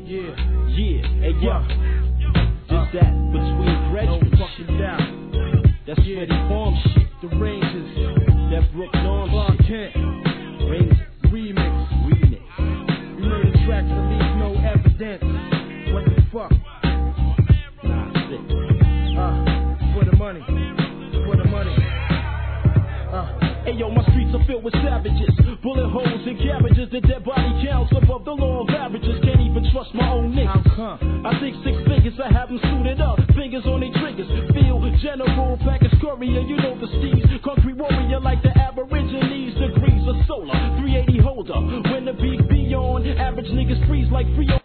Yeah, hey yo. Just that between Frederick. No fucking doubt. That's Freddie Farm shit. The Rangers. That Brook Norm Clark shit. Kent. Rangers. Remix. Remix. You made a track to leave no evidence. What the fuck? Nah, shit. For the money. For the money. Hey yo, my streets are filled with savages. Bullet holes and cabbages. The dead body counts above the law of averages. Can't even trust my own niggas. How come? I think 6 figures, I have them suited up. Fingers on their triggers. Feel general, package courier. You know the steeds. Concrete warrior like the aborigines. Degrees of solar. 380 holder. When the beat be on, average niggas freeze like free.